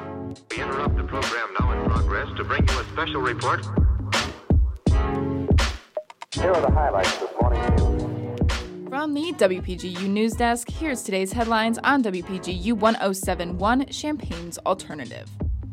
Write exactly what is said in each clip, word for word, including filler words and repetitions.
We interrupt the program now in progress to bring you a special report. Here are the highlights this morning news. From the W P G U News Desk, here's today's headlines on W P G U one oh seven point one, Champaign's Alternative.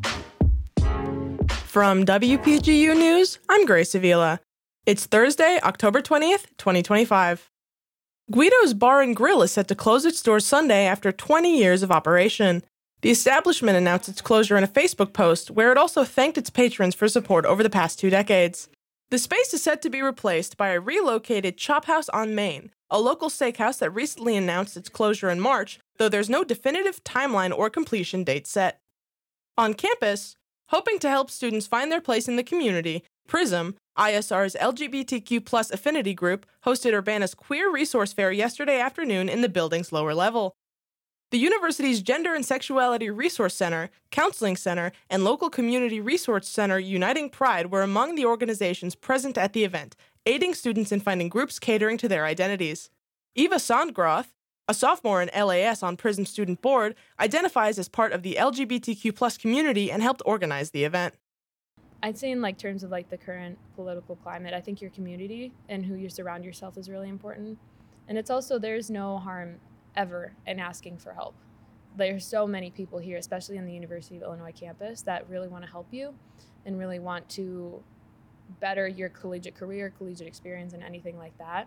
From W P G U News, I'm Grace Avila. It's Thursday, October twentieth, twenty twenty-five. Guido's Bar and Grill is set to close its doors Sunday after twenty years of operation. The establishment announced its closure in a Facebook post, where it also thanked its patrons for support over the past two decades. The space is set to be replaced by a relocated Chop House on Main, a local steakhouse that recently announced its closure in March, though there's no definitive timeline or completion date set. On campus, hoping to help students find their place in the community, PRISM, I S R's L G B T Q plus affinity group, hosted Urbana's Queer Resource Fair yesterday afternoon in the building's lower level. The university's Gender and Sexuality Resource Center, Counseling Center, and local Community Resource Center Uniting Pride were among the organizations present at the event, aiding students in finding groups catering to their identities. Eva Sondgroth, a sophomore in L A S on PRISM's student board, identifies as part of the L G B T Q plus community and helped organize the event. I'd say in like terms of like the current political climate, I think your community and who you surround yourself is really important. And it's also, there's no harm ever in asking for help. There's so many people here, especially on the University of Illinois campus, that really want to help you and really want to better your collegiate career, collegiate experience, and anything like that.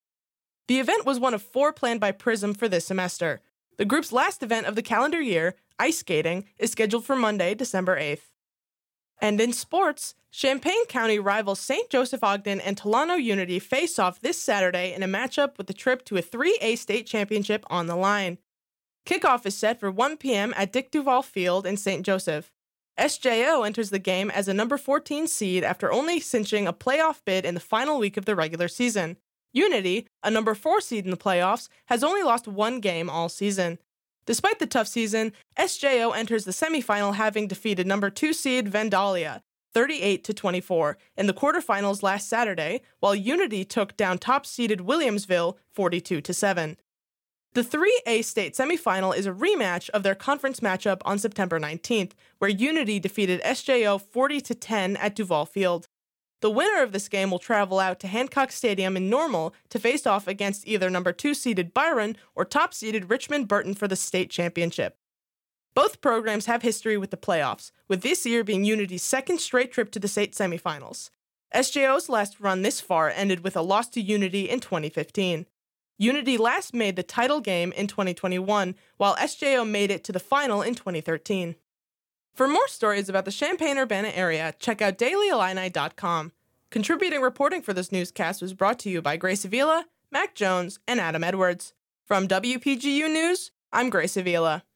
The event was one of four planned by PRISM for this semester. The group's last event of the calendar year, ice skating, is scheduled for Monday, December eighth. And in sports, Champaign County rivals Saint Joseph Ogden and Tolano Unity face off this Saturday in a matchup with the trip to a three A state championship on the line. Kickoff is set for one p.m. at Dick Duval Field in Saint Joseph. S J O enters the game as a number fourteen seed after only cinching a playoff bid in the final week of the regular season. Unity, a number four seed in the playoffs, has only lost one game all season. Despite the tough season, S J O enters the semifinal having defeated number two seed Vandalia, thirty-eight to twenty-four, in the quarterfinals last Saturday, while Unity took down top-seeded Williamsville, forty-two to seven. The three A state semifinal is a rematch of their conference matchup on September nineteenth, where Unity defeated S J O forty to ten at Duval Field. The winner of this game will travel out to Hancock Stadium in Normal to face off against either number two-seeded Byron or top-seeded Richmond Burton for the state championship. Both programs have history with the playoffs, with this year being Unity's second straight trip to the state semifinals. S J O's last run this far ended with a loss to Unity in twenty fifteen. Unity last made the title game in twenty twenty-one, while S J O made it to the final in twenty thirteen. For more stories about the Champaign-Urbana area, check out daily illini dot com. Contributing reporting for this newscast was brought to you by Grace Avila, Mac Jones, and Adam Edwards. From W P G U News, I'm Grace Avila.